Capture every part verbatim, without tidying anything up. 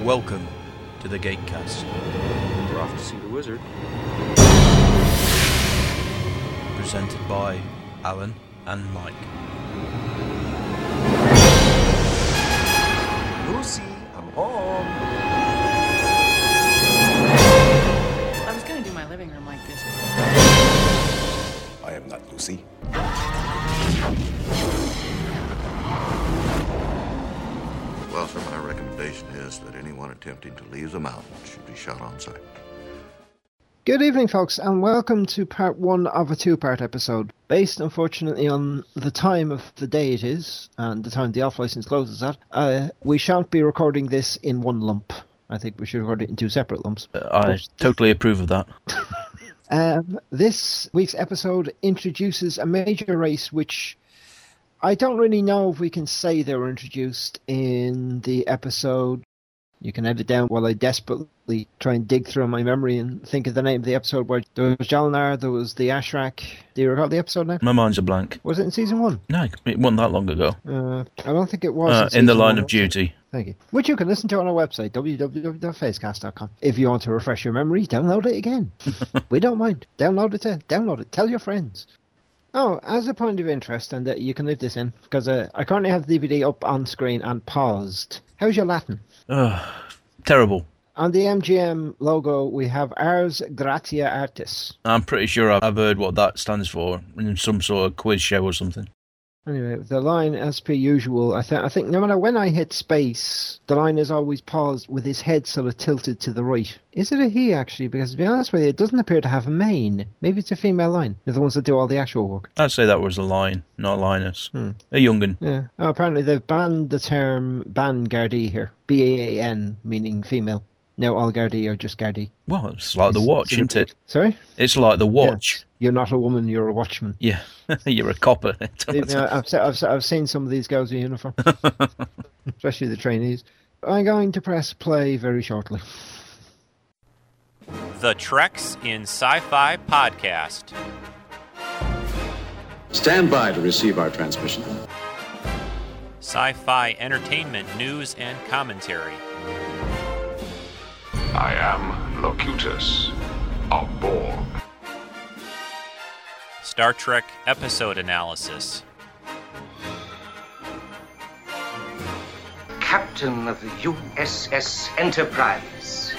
Welcome to the Gatecast. We're off to see the wizard. Presented by Alan and Mike. Lucy, I'm home. I was gonna do my living room like this. I am not Lucy. Well, sir, my recommendation is that anyone attempting to leave the mountain should be shot on sight. Good evening, folks, and welcome to part one of a two-part episode, based, unfortunately, on the time of the day it is, and the time the off-license closes at. Uh, we shan't be recording this in one lump. I think we should record it in two separate lumps. Uh, I but... totally approve of that. um, this week's episode introduces a major race which... I don't really know if we can say they were introduced in the episode. You can edit down while I desperately try and dig through my memory and think of the name of the episode where there was Jalnar, there was the Ashrak. Do you recall the episode now? My mind's a blank. Was it in season one? No, it wasn't that long ago. Uh, I don't think it was. Uh, in, in the line one, of duty. Thank you. Which you can listen to on our website, w w w dot facecast dot com. If you want to refresh your memory, download it again. We don't mind. Download it. To, download it. Tell your friends. Oh, as a point of interest, and uh, you can leave this in, because uh, I currently have the D V D up on screen and paused. How's your Latin? Uh, terrible. On the M G M logo, we have Ars Gratia Artis. I'm pretty sure I've heard what that stands for in some sort of quiz show or something. Anyway, the line, as per usual, I, th- I think no matter when I hit space, the line is always paused with his head sort of tilted to the right. Is it a he, actually? Because to be honest with you, it doesn't appear to have a mane. Maybe it's a female line. They're the ones that do all the actual work. I'd say that was a line, not Linus. Hmm. A young'un. Yeah. Oh, apparently they've banned the term ban Gardaí here. B A A N, meaning female. Now all Gardaí are just Gardaí. Well, it's like the watch, isn't it? Sorry? It's like the watch. Yes. You're not a woman, you're a watchman. Yeah, you're a copper. You know, I've, I've, I've seen some of these girls in uniform, especially the trainees. I'm going to press play very shortly. The Treks in Sci-Fi Podcast. Stand by to receive our transmission. Sci-fi entertainment news and commentary. I am Locutus of Borg. Star Trek episode analysis. Captain of the U S S Enterprise.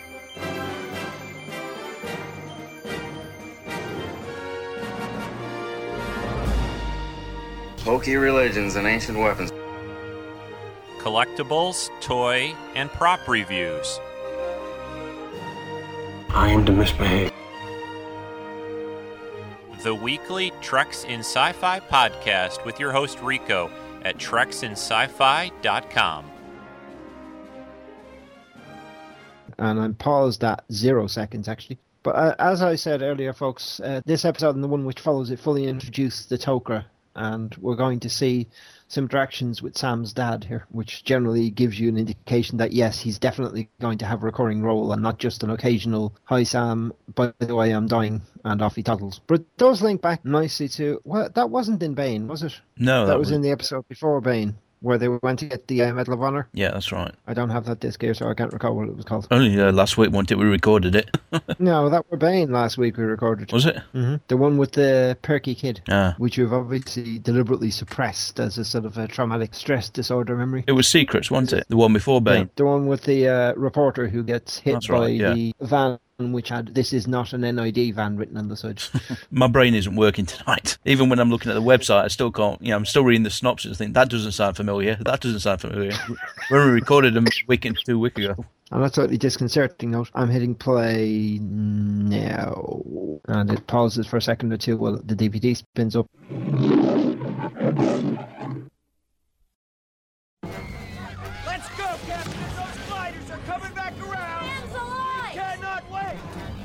Hokey religions and ancient weapons. Collectibles, toy, and prop reviews. I am to misbehave. The weekly Treks in Sci-Fi podcast with your host Rico at treks in sci fi dot com. And I'm paused at zero seconds, actually. But uh, as I said earlier, folks, uh, this episode and the one which follows it fully introduce the Tok'ra, and we're going to see some interactions with Sam's dad here, which generally gives you an indication that, yes, he's definitely going to have a recurring role and not just an occasional, hi Sam, by the way, I'm dying, and off he toddles. But it does link back nicely to, well, that wasn't in Bane, was it? No. That, that was, was in the episode before Bane, where they went to get the uh, Medal of Honor. Yeah, that's right. I don't have that disc here, so I can't recall what it was called. Only uh, last week, wasn't it, we recorded it. No, that were Bane last week we recorded. Was it? Mm-hmm. The one with the perky kid, ah. which you've obviously deliberately suppressed as a sort of a traumatic stress disorder memory. It was Secrets, wasn't it? The one before Bane. Yeah, the one with the uh, reporter who gets hit That's by right, yeah. the van, which had, this is not an N I D van written on the side. My brain isn't working tonight. Even when I'm looking at the website, I still can't, you know, I'm still reading the synopsis and think, that doesn't sound familiar, that doesn't sound familiar. When we recorded them a week and two weeks ago. On a totally disconcerting note, I'm hitting play now. And it pauses for a second or two while the D V D spins up. Let's go, Captain! Those gliders are coming back around! Hands alive! Cannot wait!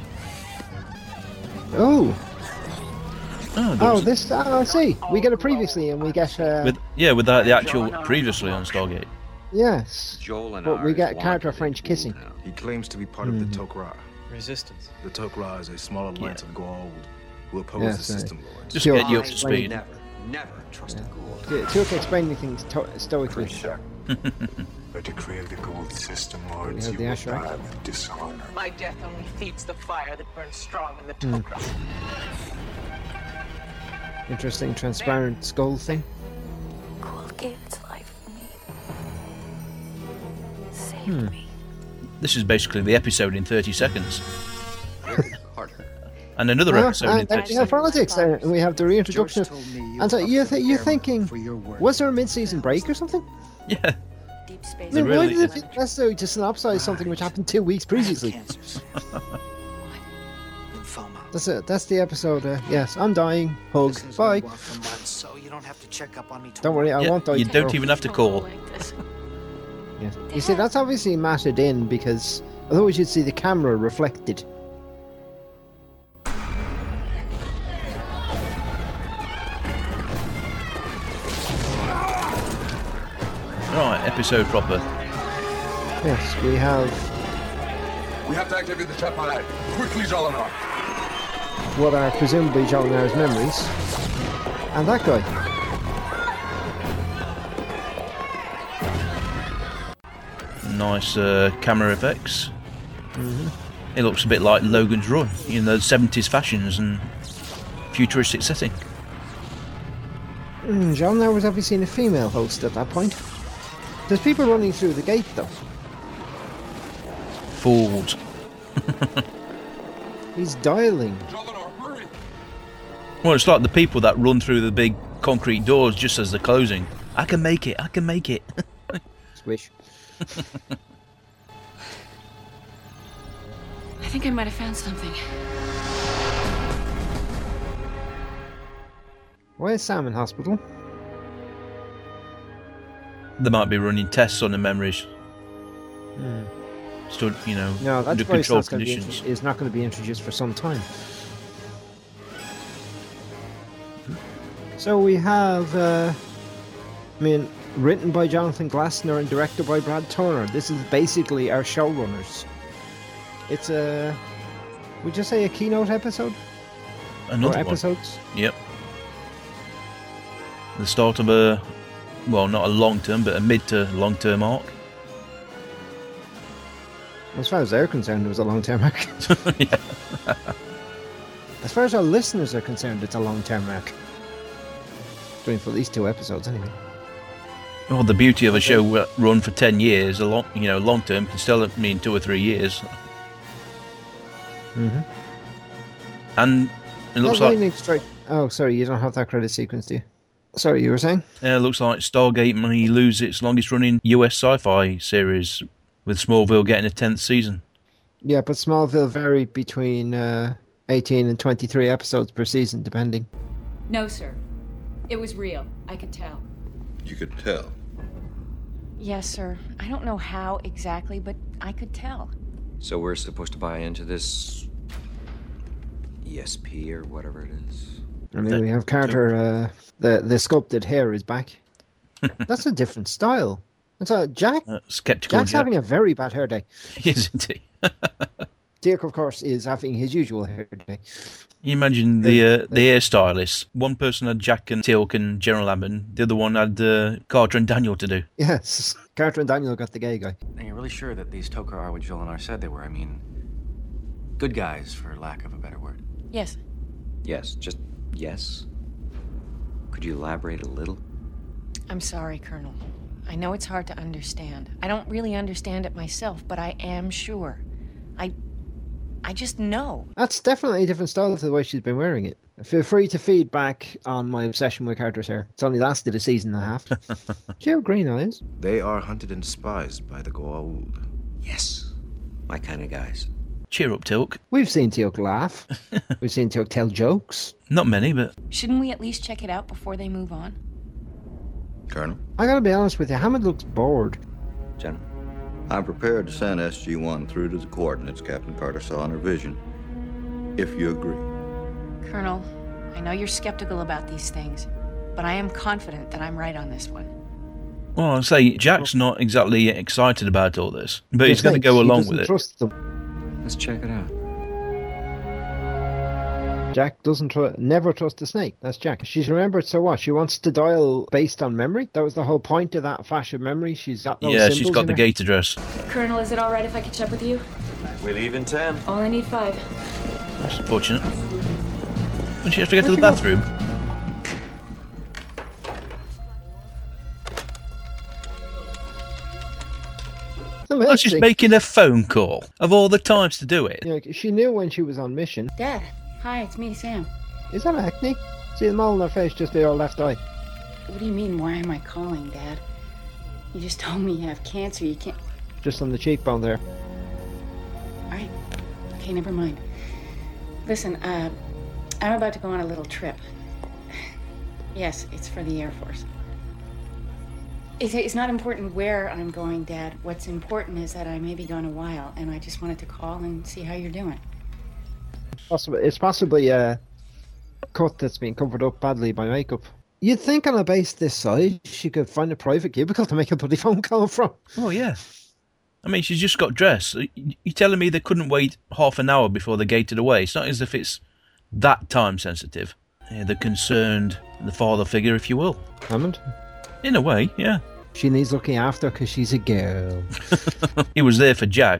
Oh! Oh, oh this, oh, I see. We get it previously and we get... Uh, with, yeah, without the actual previously on Stargate. Yes, but we get Carter French kissing. He claims to be part mm-hmm. of the Tok'ra. Resistance. The Tok'ra is a small alliance yeah. of Goa'uld who oppose yes, the system lords. Just get you up to speed. Never, never trust yeah. a Gould. Teal'c explaining things to- stoically. The decree of the Gould system warns you the will Ashrak. die with dishonor. My death only feeds the fire that burns strong in the Mm. Tok'ra. Interesting transparent skull thing. Gould gave its life for me. Saved Hmm. me. This is basically the episode in thirty seconds. Carter. And another Yeah, episode and, in thirty yeah, seconds. politics, uh, and we have the reintroduction. George told me you And so were you're, up th- for you're the thinking, for your work. was there a mid-season break or something? Yeah. Deep space. I mean, really why did it is. feel necessary to synopsize something which happened two weeks previously? Cancers. Lymphoma. That's it. That's the episode. Uh, yes, I'm dying. Hug. This has Bye. been for months, so you don't have to check up on me Don't worry, I Yeah, won't die. you don't tomorrow. even have to call. Like this. Yeah. You see, that's obviously matted in because otherwise you'd see the camera reflected. Right, episode proper. Yes, we have We have to activate the Tepalite. Quickly, Jolinar. what are presumably Jolinar's memories. And that guy. Nice uh, camera effects. Mm-hmm. It looks a bit like Logan's Run, you know, seventies fashions and futuristic setting. Mm, Jolinar was obviously a female host at that point. There's people running through the gate though. Fools. He's dialing. Jolinar, hurry! Well, it's like the people that run through the big concrete doors just as they're closing. I can make it, I can make it. Swish. I think I might have found something. Why is Sam in hospital? They might be running tests on the memories. Hmm. Still, you know, No, under that's voice controlled that's gonna be conditions. intro- is not going to be introduced for some time. So we have, uh, I mean, written by Jonathan Glassner and directed by Brad Turner. This is basically our showrunners. It's a, would you say a keynote episode? Another or one. episodes? Yep. The start of a, well, not a long term, but a mid to long term arc. As far as they're concerned, it was a long-term arc. Yeah. As far as our listeners are concerned, it's a long-term arc. Doing for at least two episodes, anyway. Well, the beauty of a show uh, run for ten years, a long, you know, long term can still mean two or three years. Mm-hmm. And it looks Not like lightning strike. Oh, sorry, you don't have that credit sequence, do you? Sorry, you were saying? yeah, it looks like Stargate may lose its longest running U S sci-fi series, with Smallville getting a tenth season. Yeah, but Smallville varied between uh, eighteen and twenty-three episodes per season, depending. No, sir. It was real. I could tell. You could tell. Yes, sir. I don't know how exactly, but I could tell. So we're supposed to buy into this E S P or whatever it is? I mean, we have Carter, uh, the, the sculpted hair is back. That's a different style. That's a, Jack, Uh, skeptical Jack's Jack. having a very bad hair day. Isn't he? Teal'c, of course, is having his usual hair day. You imagine the uh, the hairstylists. One person had Jack and Teal'c and General Hammond. The other one had uh, Carter and Daniel to do. Yes, Carter and Daniel got the gay guy. Are you really sure that these Tok'ra are what Jolinar said they were? I mean, good guys, for lack of a better word. Yes. Yes, just yes. Could you elaborate a little? I'm sorry, Colonel. I know it's hard to understand. I don't really understand it myself, but I am sure. I... I just know. That's definitely a different style to the way she's been wearing it. Feel free to feedback on my obsession with Carter's hair. It's only lasted a season and a half. She have green eyes. They are hunted and despised by the Goa'uld. Yes. My kind of guys. Cheer up, Teal'c. We've seen Teal'c laugh. We've seen Teal'c tell jokes. Not many, but Shouldn't we at least check it out before they move on? Colonel, I gotta be honest with you, Hammond looks bored. General. I'm prepared to send S G one through to the coordinates Captain Carter saw in her vision, if you agree. Colonel, I know you're skeptical about these things, but I am confident that I'm right on this one. well, I say Jack's not exactly excited about all this, but he's going to go He along doesn't with it. Trust them. Let's check it out. Jack doesn't tr- never trust a snake. That's Jack. She's remembered, so what? She wants to dial based on memory? That was the whole point of that flash of memory. She's got those Yeah, symbols she's got in the her. gate address. Colonel, is it all right if I catch up with you? We leave in ten. All I need five. That's unfortunate. Doesn't she have to go to the bathroom? Oh, she's making a phone call. Of all the times to do it. You know, she knew when she was on mission. Dad, hi, it's me, Sam. Is that acne? See the mole in her face, just the old left eye. What do you mean, why am I calling, Dad? You just told me you have cancer, you can't... Just on the cheekbone there. Alright, okay, never mind. Listen, uh, I'm about to go on a little trip. Yes, it's for the Air Force. It's, it's not important where I'm going, Dad. What's important is that I may be gone a while, and I just wanted to call and see how you're doing. Possibly, it's possibly a cut that's been covered up badly by makeup. You'd think on a base this size, she could find a private cubicle to make a bloody phone call from. Oh, yeah. I mean, she's just got dressed. You're telling me they couldn't wait half an hour before they gated away? It's not as if it's that time sensitive. Yeah, the concerned, the father figure, if you will. Hammond? In a way, yeah. She needs looking after because she's a girl. He was there for Jack.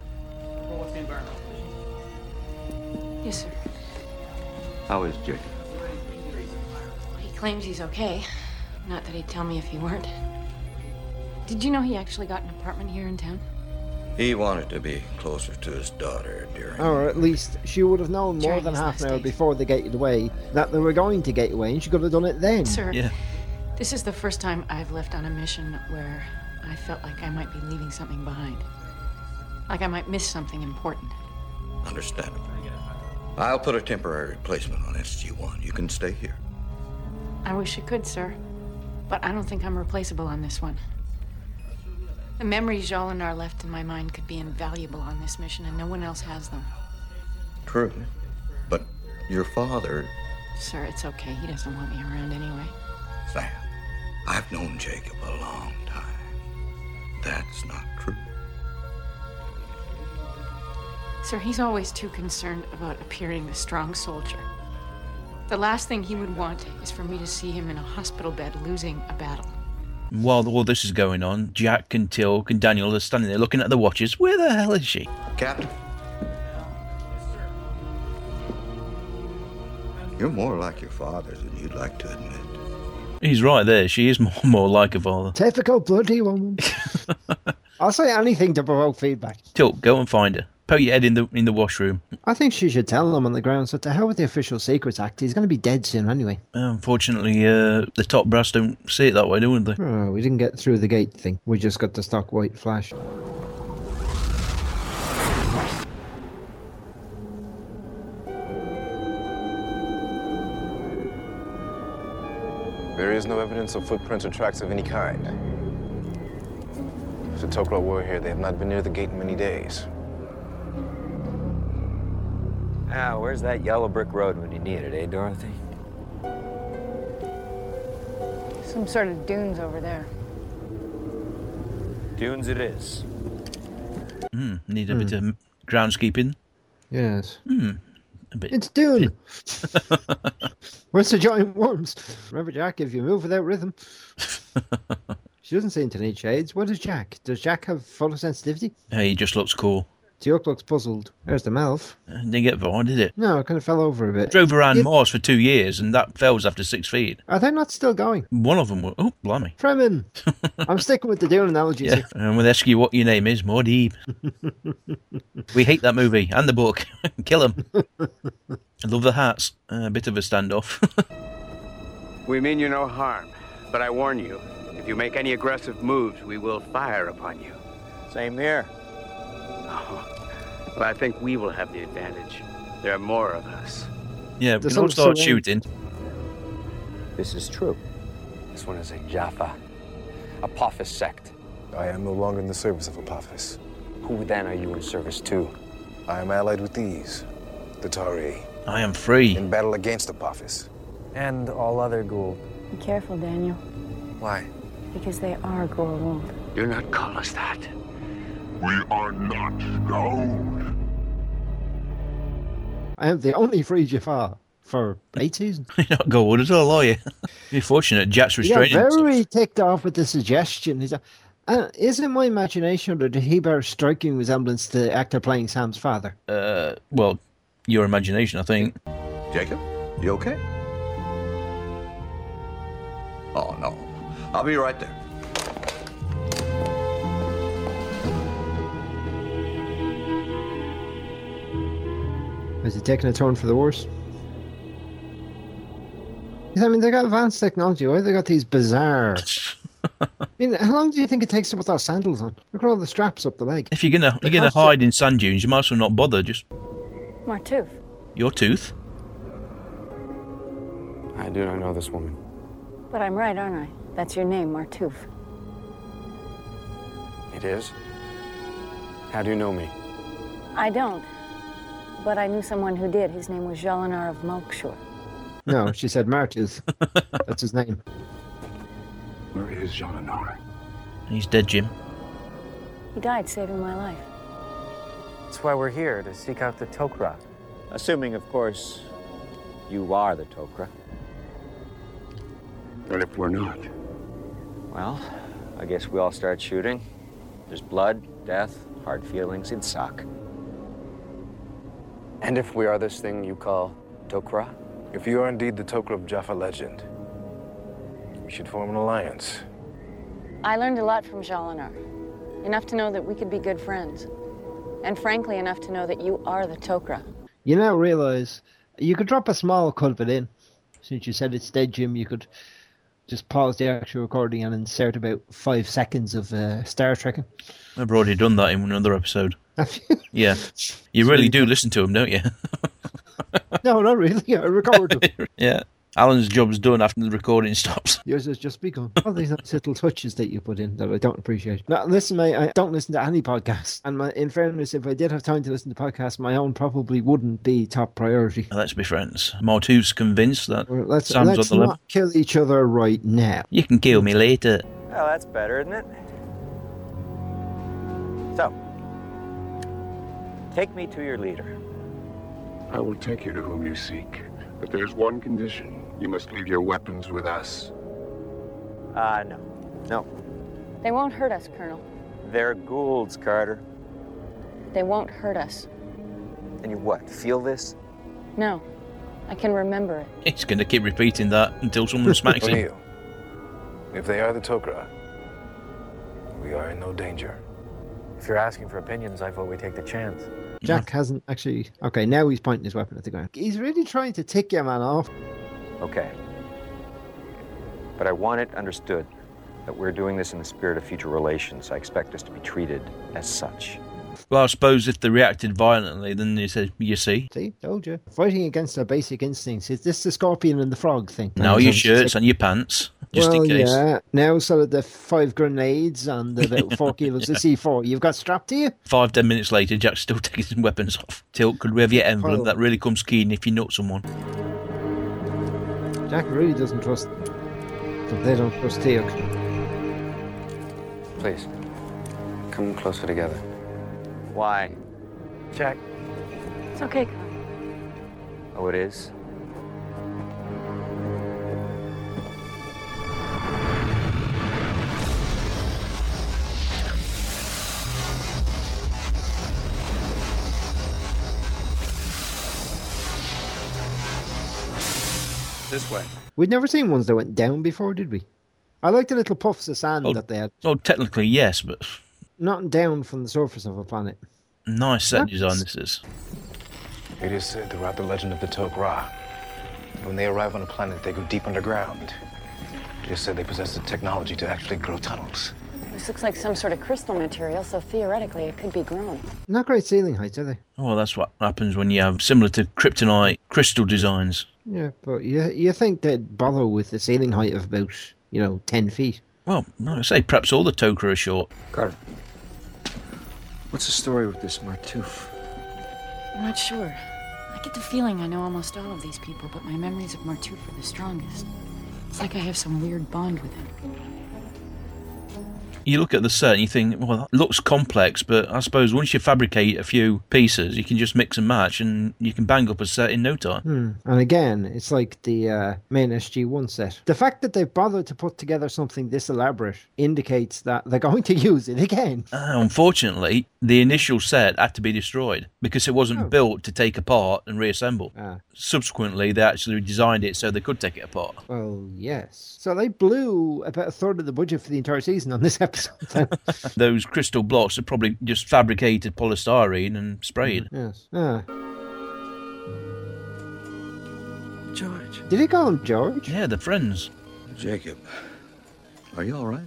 Yes, sir. How is Jacob? He claims he's okay. Not that he'd tell me if he weren't. Did you know he actually got an apartment here in town? He wanted to be closer to his daughter during... Or at least she would have known more During than his half an last hour days. before they gated away that they were going to gate away, and she could have done it then. Sir, Yeah. this is the first time I've left on a mission where I felt like I might be leaving something behind. Like I might miss something important. Understandable. I'll put a temporary replacement on S G one. You can stay here. I wish I could, sir. But I don't think I'm replaceable on this one. The memories Jolinar left in my mind could be invaluable on this mission, and no one else has them. True. But your father... Sir, it's okay. He doesn't want me around anyway. Sam, I've known Jacob a long time. That's not true. Sir, he's always too concerned about appearing the strong soldier. The last thing he would want is for me to see him in a hospital bed losing a battle. While all this is going on, Jack and Tilk and Daniel are standing there looking at the watches. Where the hell is she? Captain? You're more like your father than you'd like to admit. He's right there. She is more, more like her father. Typical bloody woman. I'll say anything to provoke feedback. Tilk, go and find her. Poke your head in the in the washroom. I think she should tell them on the ground, so to hell with the Official Secrets Act. He's going to be dead soon anyway. Unfortunately, uh, the top brass don't see it that way, do they? Oh, we didn't get through the gate thing. We just got the stock white flash. There is no evidence of footprints or tracks of any kind. If the Tok'ra were here, they have not been near the gate in many days. Ah, where's that yellow brick road when you need it, eh, Dorothy? Some sort of dunes over there. Dunes it is. Hmm, need a bit of groundskeeping. Yes. Hmm, a bit. It's Dune. Where's the giant worms? Remember, Jack, if you move without rhythm. She doesn't seem to need shades. What does Jack? Does Jack have full sensitivity? Hey, he just looks cool. Teok looks puzzled. There's the Melf. Uh, didn't get far, did it? No, it kind of fell over a bit. Drove around Yeah. Mars for two years, and that fails after six feet. Are they not still going? One of them was... Oh, blimey. Fremen. I'm sticking with the Dune analogy. Yeah, and we'll ask you what your name is, Muad'Dib. We hate that movie and the book. Kill him. I love the hats. Uh, a bit of a standoff. We mean you no harm, but I warn you, if you make any aggressive moves, we will fire upon you. Same here. Oh, well, I think we will have the advantage. There are more of us. Yeah, we There's can all also start one- shooting. This is true. This one is a Jaffa. Apophis sect. I am no longer in the service of Apophis. Who then are you in service to? I am allied with these, the Tari, I am free. in battle against Apophis. And all other Gould. Be careful, Daniel, Why? because they are Goa'uld. Do not call us that. We are not Gold. I am the only free Jafar. for eight seasons. You're not gold at all, are you? You're fortunate. Jack's He got restraining. very ticked off with the suggestion. He's, uh, is it my imagination, or did he bear a striking resemblance to the actor playing Sam's father? Uh, well, your imagination, I think. Jacob, you okay? Oh, no. I'll be right there. Is he taking a turn for the worse? I mean, they got advanced technology. Why have they got these bizarre... I mean, how long do you think it takes to put those sandals on? Look at all the straps up the leg. If you're gonna you're gonna hide in sand dunes, you might as well not bother. Just Martouf. your tooth. I do not know this woman. But I'm right, aren't I? That's your name, Martouf. It is? How do you know me? I don't. But I knew someone who did. His name was Jolinar of Mokshur. No, she said Martooth. That's his name. Where is Jolinar? He's dead, Jim. He died saving my life. That's why we're here, to seek out the Tok'ra. Assuming, of course, you are the Tok'ra. What if we're not? Well, I guess we all start shooting. There's blood, death, hard feelings. It'd suck. And if we are this thing you call Tok'ra? If you are indeed the Tok'ra of Jaffa legend, we should form an alliance. I learned a lot from Jolinar. Enough to know that we could be good friends. And frankly, enough to know that you are the Tok'ra. You now realise you could drop a small cut of it in. Since you said it's dead, Jim, you could just pause the actual recording and insert about five seconds of uh, Star Trekking. I've already done that in another episode. Have you? Yeah. You really do listen to them, don't you? No, not really. I record them. Yeah. Alan's job's done after the recording stops. Yours has just begun. All these nice little touches that you put in that I don't appreciate. Now, listen, mate, I don't listen to any podcasts. And my, in fairness, if I did have time to listen to podcasts, my own probably wouldn't be top priority. Let's be friends. Martouf's convinced that Well, let's Sam's let's on the not level. kill each other right now. You can kill me later. Well, that's better, isn't it? So, take me to your leader. I will take you to whom you seek. But there's one condition. You must leave your weapons with us. Uh, no. No. They won't hurt us, Colonel. They're Goulds, Carter. They won't hurt us. And you what, feel this? No. I can remember it. He's going to keep repeating that until someone smacks him. O'Neill, if they are the Tok'ra, we are in no danger. If you're asking for opinions, I vote we take the chance. Jack hasn't actually... Okay, now he's pointing his weapon at the ground. He's really trying to tick your man off. Okay. But I want it understood that we're doing this in the spirit of future relations. I expect us to be treated as such. Well, I suppose if they reacted violently, then they said, you see. See, told you. Fighting against our basic instincts. Is this the scorpion and the frog thing? Now your shirts and your pants, just well, in case. yeah. Now, so the five grenades and the about four kilos of C four you've got strapped to you? Five, ten minutes later, Jack's still taking his weapons off. Tilt, could we have your emblem? Oh. That really comes keen if you nut someone. Jack really doesn't trust... They don't trust Teok. Please, come closer together. Why? Jack. It's okay. Oh, it is? This way. We'd never seen ones that went down before, did we? I like the little puffs of sand Oh. that they had. Oh, technically, yes, but Not down from the surface of a planet. nice set That's- design this is. It is said throughout the legend of the Tok'ra, when they arrive on a planet, they go deep underground. It is said they possess the technology to actually grow tunnels. This looks like some sort of crystal material, so theoretically it could be grown. Not great ceiling heights, are they? Oh, that's what happens when you have similar to kryptonite crystal designs. Yeah, but you you think they'd bother with the ceiling height of about, you know, ten feet. Well, no, I say perhaps all the Tok'ra are short. Carter, what's the story with this Martouf? I'm not sure. I get the feeling I know almost all of these people, but my memories of Martouf are the strongest. It's like I have some weird bond with him. You look at the set and you think, well, it looks complex, but I suppose once you fabricate a few pieces, you can just mix and match and you can bang up a set in no time. Hmm. And again, it's like the uh, main S G one set. The fact that they've bothered to put together something this elaborate indicates that they're going to use it again. Uh, unfortunately, the initial set had to be destroyed because it wasn't Oh. built to take apart and reassemble. Ah. Subsequently, they actually designed it so they could take it apart. Well, yes. So they blew about a third of the budget for the entire season on this episode. Then. Those crystal blocks are probably just fabricated polystyrene and sprayed. Yes. Ah. George. Did he call him George? Yeah, they're friends. Jacob, are you all right?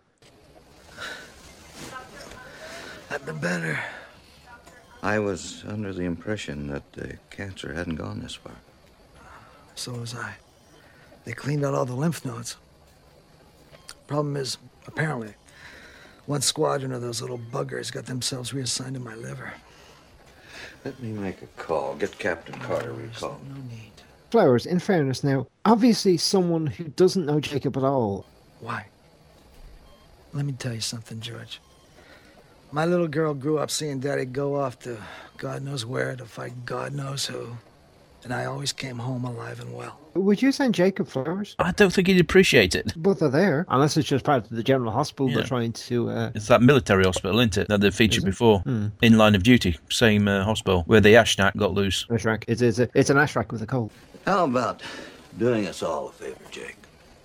I've been better. I was under the impression that the cancer hadn't gone this far. So was I. They cleaned out all the lymph nodes. Problem is, apparently, one squadron of those little buggers got themselves reassigned to my liver. Let me make a call. Get Captain Carter recalled. No need. Flowers, in fairness now, obviously someone who doesn't know Jacob at all. Why? Let me tell you something, George. My little girl grew up seeing Daddy go off to God knows where to fight God knows who. And I always came home alive and well. Would you send Jacob flowers? I don't think he'd appreciate it. Both are there. Unless it's just part of the general hospital Yeah. they're trying to... Uh... It's that military hospital, isn't it, that they've featured Is it? before. Hmm. In Line of Duty, same uh, hospital, where the Ashnak got loose. Ashrak. It's, it's, a, it's an Ashrak with a cold. How about doing us all a favor, Jake?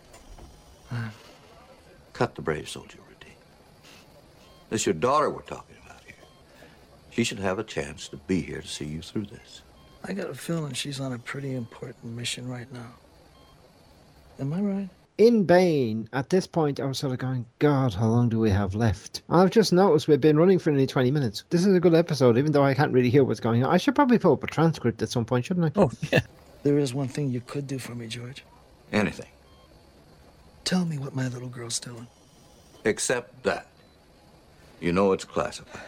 Cut the brave soldier routine. This your daughter we're talking about here. She should have a chance to be here to see you through this. I got a feeling she's on a pretty important mission right now. Am I right? In Bane, at this point, I was sort of going, God, how long do we have left? And I've just noticed we've been running for nearly twenty minutes. This is a good episode, even though I can't really hear what's going on. I should probably pull up a transcript at some point, shouldn't I? Oh, yeah. There is one thing you could do for me, George. Anything. Tell me what my little girl's doing. Except that. You know it's classified.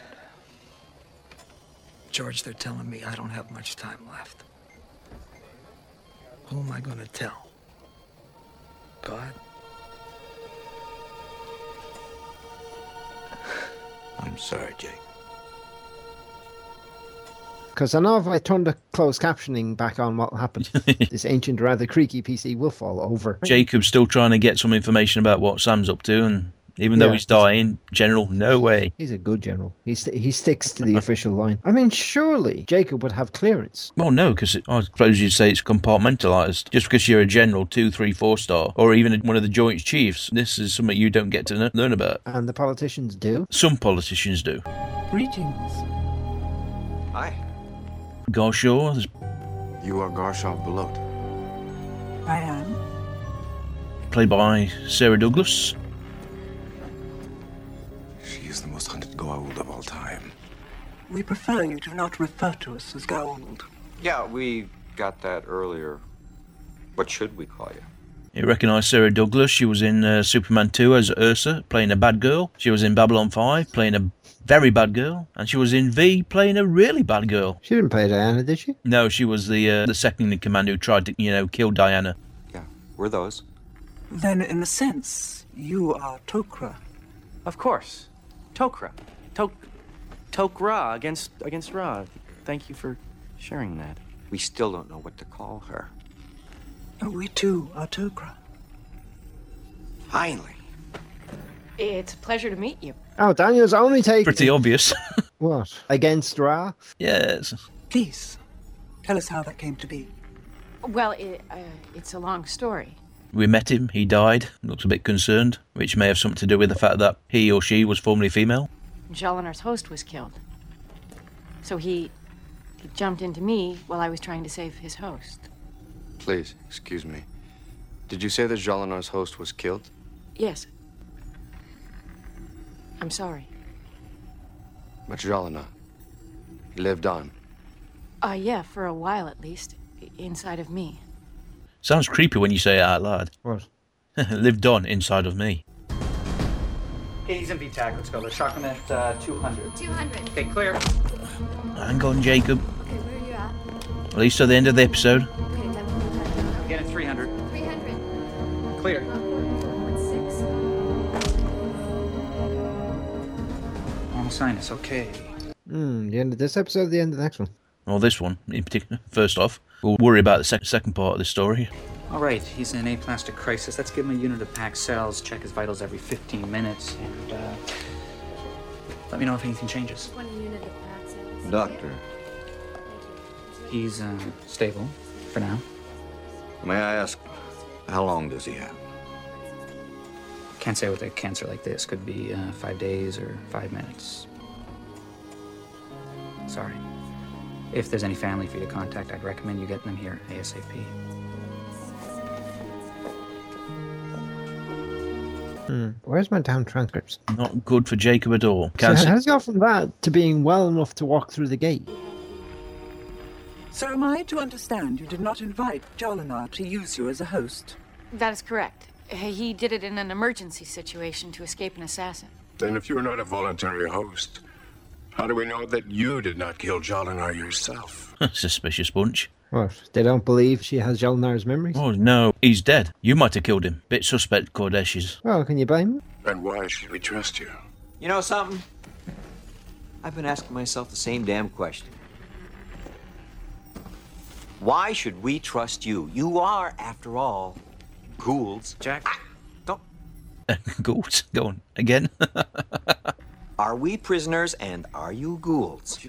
George, they're telling me I don't have much time left. Who am I going to tell? God? I'm sorry, Jake. Because I know if I turn the closed captioning back on, what will happen? This ancient, rather creaky P C will fall over. Jacob's still trying to get some information about what Sam's up to, and even though Yeah. he's dying, General, no way. He's a good general. He, st- he sticks to the official line. I mean, surely Jacob would have clearance. Well, no, because I suppose you'd say it's compartmentalised. Just because you're a general, two, three, four star, or even one of the Joint Chiefs, this is something you don't get to kn- learn about. And the politicians do. Some politicians do. Greetings. Hi. Garshaw, there's You are Garshaw Belote. I am. played by Sarah Douglas. She is the most hunted Goa'uld of all time. We prefer you do not refer to us as Goa'uld. Yeah, we got that earlier. What should we call you? You recognise Sarah Douglas. She was in uh, Superman two as Ursa, playing a bad girl. She was in Babylon five, playing a very bad girl. And she was in V, playing a really bad girl. She didn't play Diana, did she? No, she was the uh, the second in command who tried to, you know, kill Diana. Yeah, we're those. Then, in a sense, you are Tok'ra. Of course. Tok'ra. Tok... Tok-Ra against, against Ra. Thank you for sharing that. We still don't know what to call her. We too are Tok'ra. Finally. It's a pleasure to meet you. Oh, Daniel's only taking... Pretty obvious. What? Against Ra? Yes. Please, tell us how that came to be. Well, it, uh, it's a long story. We met him, he died, looks a bit concerned, which may have something to do with the fact that he or she was formerly female. Jalinar's host was killed. So he, he jumped into me while I was trying to save his host. Please, excuse me. Did you say that Jalinar's host was killed? Yes. I'm sorry. But Jalinar, he lived on. Uh, yeah, for a while at least, i- inside of me. Sounds creepy when you say it out loud. What? Lived on inside of me. Hades and V TAC, let's go. Let's shock them at uh, two hundred. two hundred. Okay, clear. Hang on, Jacob. Okay, where are you at? At least at the end of the episode. Okay, time to hold that down. Again at three hundred. three hundred. Clear. one six. sinus, okay. Hmm, the end of this episode, the end of the next one. Well, this one in particular. First off, we'll worry about the sec- second part of the story. All right, he's in aplastic crisis. Let's give him a unit of packed cells, check his vitals every fifteen minutes, and uh, let me know if anything changes. Doctor. He's uh, stable for now. May I ask, how long does he have? Can't say with a cancer like this. Could be uh, five days or five minutes. Sorry. If there's any family for you to contact, I'd recommend you getting them here ASAP. Hmm. Where's my damn transcripts? Not good for Jacob at all. So how does he go from that to being well enough to walk through the gate? So am I to understand you did not invite Jolinar to use you as a host? That is correct. He did it in an emergency situation to escape an assassin. Then if you're not a voluntary host, how do we know that you did not kill Jolinar yourself? Suspicious bunch. What? They don't believe she has Jolinar's memories? Oh, no. He's dead. You might have killed him. Bit suspect, Kordesh's. Well, can you blame him? And why should we trust you? You know something? I've been asking myself the same damn question. Why should we trust you? You are, after all, ghouls. Jack? Ah, don't. Ghouls? Go on. Again? Are we prisoners and are you ghouls?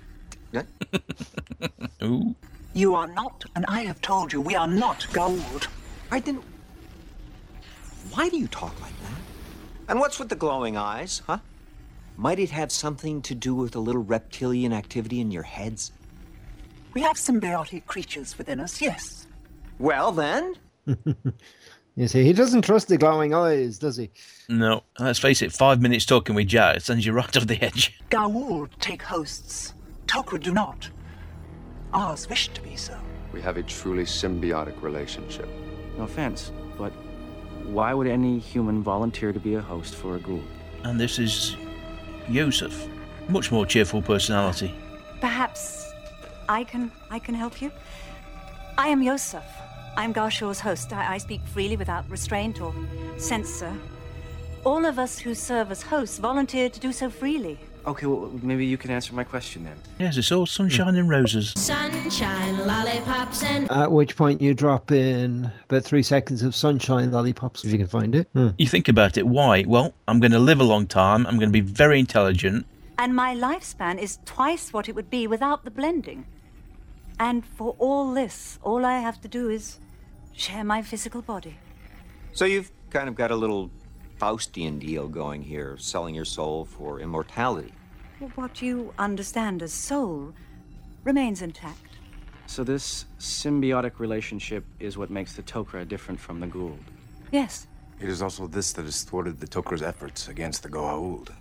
Ooh. You are not, and I have told you, we are not gold. I didn't. Why do you talk like that? And what's with the glowing eyes, huh? Might it have something to do with a little reptilian activity in your heads? We have symbiotic creatures within us, yes. Well, then. You see, he doesn't trust the glowing eyes, does he? No. Let's face it, five minutes talking with Jack sends you right off the edge. Goa'uld take hosts. Tok'ra do not. Ours wish to be so. We have a truly symbiotic relationship. No offense, but why would any human volunteer to be a host for a ghoul? And this is Yusuf. Much more cheerful personality. Perhaps I can I can help you? I am Yusuf. I'm Garshaw's host. I, I speak freely without restraint or censor. All of us who serve as hosts volunteered to do so freely. Okay, well, maybe you can answer my question then. Yes, it's all sunshine and roses. Sunshine, lollipops, and... At which point you drop in about three seconds of sunshine lollipops, if you can find it. Hmm. You think about it, why? Well, I'm going to live a long time, I'm going to be very intelligent. And my lifespan is twice what it would be without the blending. And for all this, all I have to do is share my physical body. So you've kind of got a little Faustian deal going here, selling your soul for immortality. What you understand as soul remains intact. So this symbiotic relationship is what makes the Tok'ra different from the Goa'uld? Yes. It is also this that has thwarted the Tok'ra's efforts against the Goa'uld.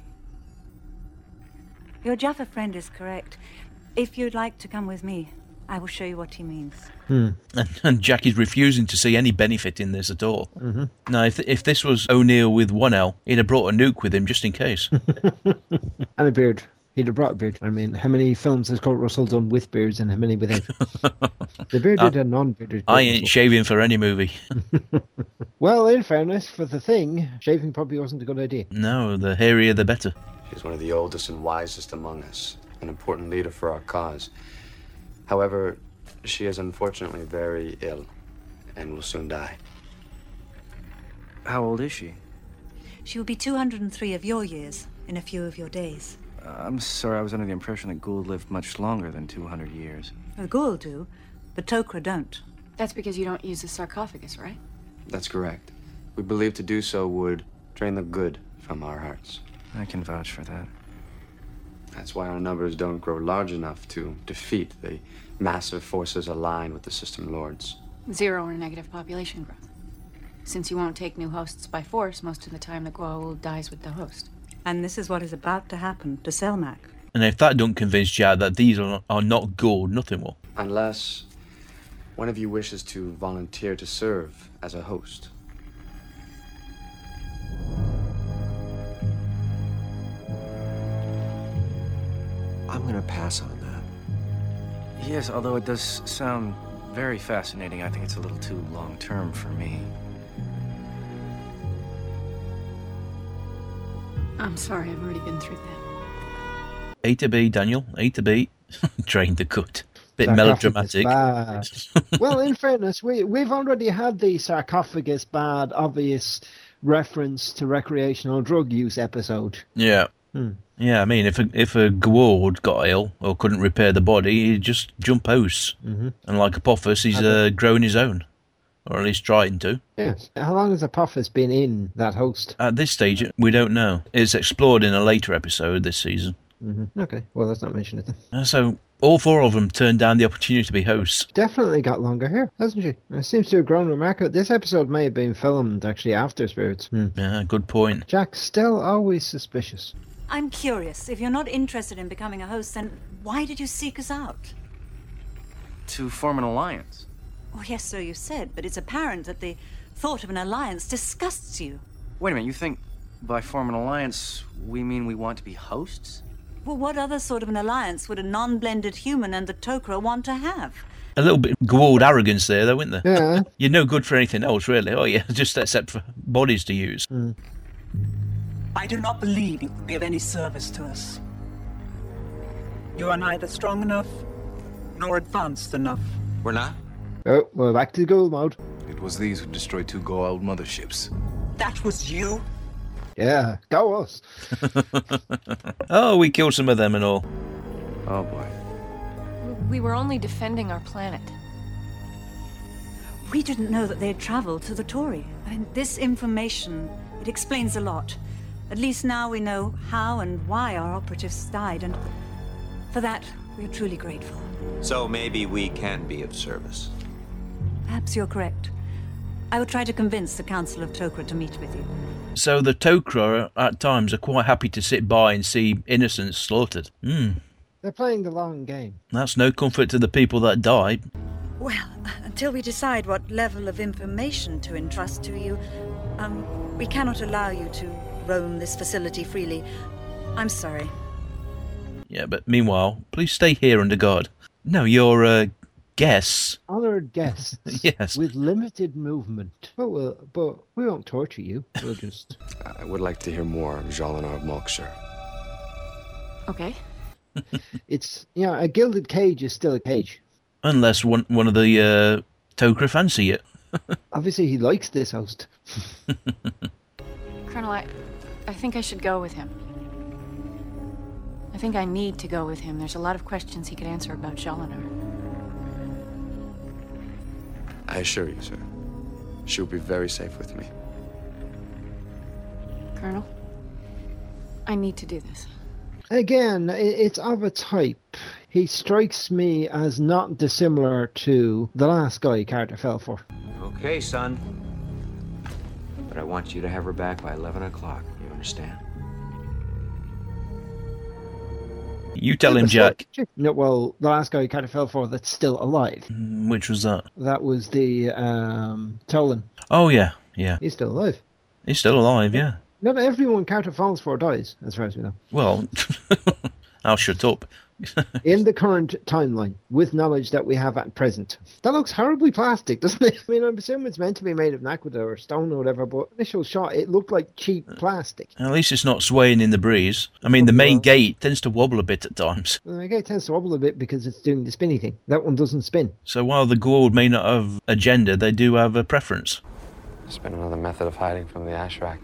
Your Jaffa friend is correct. If you'd like to come with me, I will show you what he means. Hmm. And, and Jack is refusing to see any benefit in this at all. Mm-hmm. Now, if if this was O'Neill with one L, he'd have brought a nuke with him just in case. And a beard. He'd have brought a beard. I mean, how many films has Kurt Russell done with beards and how many without? The bearded I, and non-bearded. I ain't shaving for any movie. Well, in fairness, for the Thing, shaving probably wasn't a good idea. No, the hairier the better. She's one of the oldest and wisest among us, an important leader for our cause. However, she is unfortunately very ill and will soon die. How old is she? She will be two hundred three of your years in a few of your days. Uh, I'm sorry, I was under the impression that Goa'uld lived much longer than two hundred years. The Goa'uld do, but Tok'ra don't. That's because you don't use the sarcophagus, right? That's correct. We believe to do so would drain the good from our hearts. I can vouch for that. That's why our numbers don't grow large enough to defeat the massive forces aligned with the System Lords. Zero or negative population growth. Since you won't take new hosts by force, most of the time the Goa'uld dies with the host. And this is what is about to happen to Selmak. And if that don't convince Jack that these are, are not Goa'uld, nothing will. Unless one of you wishes to volunteer to serve as a host. I'm gonna pass on that. Yes, although it does sound very fascinating, I think it's a little too long-term for me. I'm sorry, I've already been through that. A to B, Daniel. A to B. Train to cut. Bit Sarcophagus melodramatic. bad. Well, in fairness, we, we've already had the sarcophagus bad obvious reference to recreational drug use episode. Yeah. Hmm. Yeah, I mean, if a, if a Gward got ill or couldn't repair the body, he'd just jump house. Mm-hmm. And like Apophis, he's uh, growing his own. Or at least trying to. Yes. How long has Apophis been in that host? At this stage, we don't know. It's explored in a later episode this season. Mm-hmm. Okay, well, let's not mention it then. Uh, so, all four of them turned down the opportunity to be hosts. Definitely got longer hair, hasn't she? It seems to have grown remarkably. This episode may have been filmed, actually, after Spirits. Hmm. Yeah, good point. Jack's still always suspicious. I'm curious. If you're not interested in becoming a host, then why did you seek us out? To form an alliance. Oh, yes, so you said, but it's apparent that the thought of an alliance disgusts you. Wait a minute, you think by form an alliance, we mean we want to be hosts? Well, what other sort of an alliance would a non-blended human and the Tok'ra want to have? A little bit Gward arrogance there, though, isn't there? Yeah. You're no good for anything else, really. Oh, yeah, just except for bodies to use. Mm. I do not believe you could be of any service to us. You are neither strong enough nor advanced enough. We're not? Oh, we're back to gold mode. It was these who destroyed two Goa'uld motherships. That was you? Yeah, go us. Oh, we killed some of them and all. Oh, boy. We were only defending our planet. We didn't know that they had traveled to the Tory. I mean, this information, it explains a lot. At least now we know how and why our operatives died, and for that, we are truly grateful. So maybe we can be of service. Perhaps you're correct. I will try to convince the Council of Tok'ra to meet with you. So the Tok'ra, at times, are quite happy to sit by and see innocents slaughtered. Hmm. They're playing the long game. That's no comfort to the people that died. Well, until we decide what level of information to entrust to you, um, we cannot allow you to roam this facility freely. I'm sorry. Yeah, but meanwhile, please stay here under guard. No, you're, uh, guests. Honoured guests. Yes. With limited movement. But, we'll, but we won't torture you. We'll just... I would like to hear more of Jolinar of Malkshire. Okay. It's, you know, a gilded cage is still a cage. Unless one one of the uh, Tok'ra fancy it. Obviously, he likes this host. Colonel, I, I think I should go with him. I think I need to go with him. There's a lot of questions he could answer about Jolinar. I assure you, sir, she'll be very safe with me. Colonel, I need to do this. Again, it's of a type. He strikes me as not dissimilar to the last guy Carter fell for. Okay, son. But I want you to have her back by eleven o'clock. You understand? You tell him, Jack. No, well, the last guy Carter fell for that's still alive. Which was that? That was the um, Tolan. Oh, yeah, yeah. He's still alive. He's still alive, yeah. Not everyone Carter falls for dies, as far as we know. Well, I'll shut up. In the current timeline, with knowledge that we have at present. That looks horribly plastic, doesn't it? I mean, I'm assuming it's meant to be made of naquita or stone or whatever, but initial shot, it looked like cheap plastic. At least it's not swaying in the breeze. I mean, the main gate tends to wobble a bit at times. The gate tends to wobble a bit because it's doing the spinny thing. That one doesn't spin. So while the Gward may not have a gender, they do have a preference. It's been another method of hiding from the Ashrak.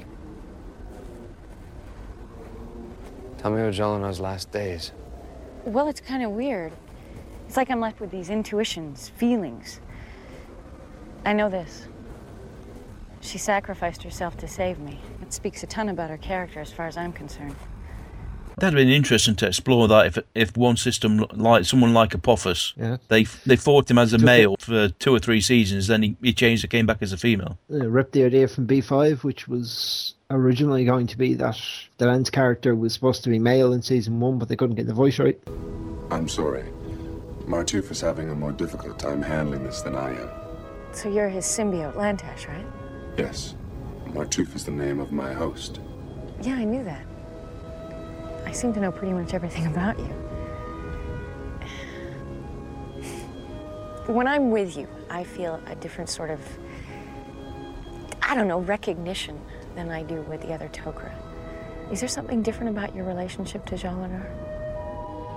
Tell me about Jolinar's last days. Well, it's kind of weird. It's like I'm left with these intuitions, feelings. I know this. She sacrificed herself to save me. It speaks a ton about her character as far as I'm concerned. That'd been interesting to explore that if if one system, like someone like Apophis, yeah. they they fought him as a male for two or three seasons, then he, he changed and came back as a female. Uh, ripped the idea from B five, which was originally going to be that the Lance character was supposed to be male in season one, but they couldn't get the voice right. I'm sorry. Martouf is having a more difficult time handling this than I am. So you're his symbiote, Lantash, right? Yes. Martouf is the name of my host. Yeah, I knew that. I seem to know pretty much everything about you. When I'm with you, I feel a different sort of, I don't know, recognition than I do with the other Tok'ra. Is there something different about your relationship to Jolinar?